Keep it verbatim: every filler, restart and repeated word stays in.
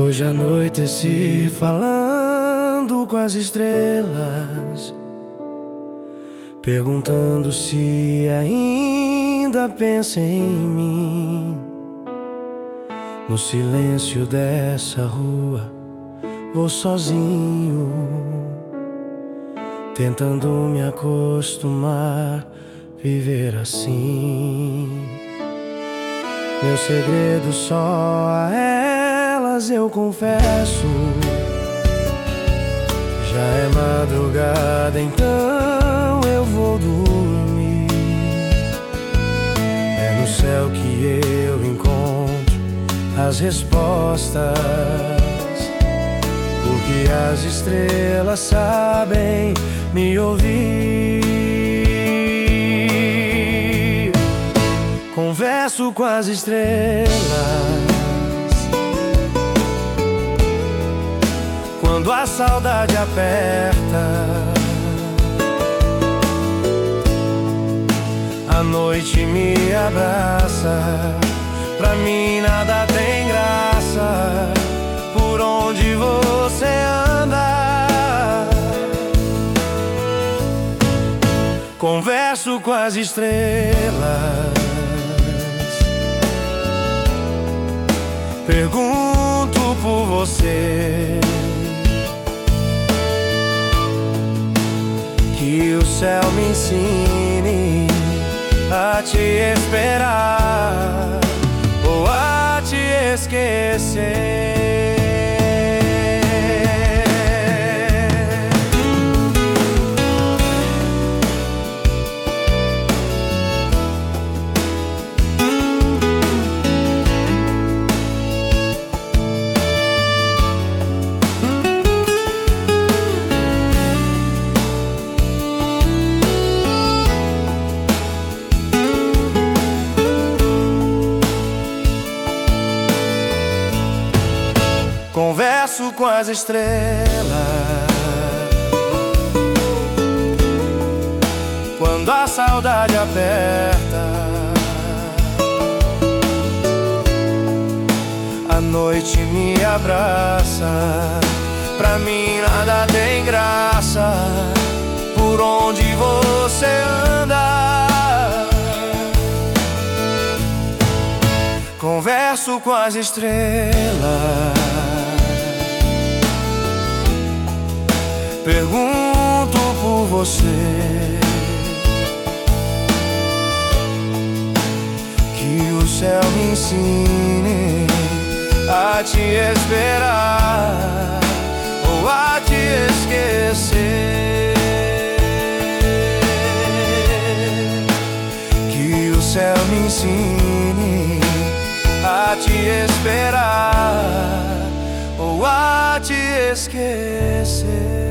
Hoje anoiteci falando com as estrelas, perguntando se ainda pensa em mim. No silêncio dessa rua, vou sozinho, tentando me acostumar, viver assim. Meu segredo só a elas eu confesso. Já é madrugada, então eu vou dormir. É no céu que eu encontro as respostas, porque as estrelas sabem me ouvir. Converso com as estrelas quando a saudade aperta. A noite me abraça, pra mim nada tem graça. Por onde você anda? Converso com as estrelas, pergunto por você, que o céu me ensine a te esperar ou a te esquecer. Converso com as estrelas quando a saudade aperta. A noite me abraça, pra mim nada tem graça. Por onde você anda? Converso com as estrelas, pergunto por você, que o céu me ensine a te esperar ou a te esquecer. Que o céu me ensine a te esperar ou a te esquecer.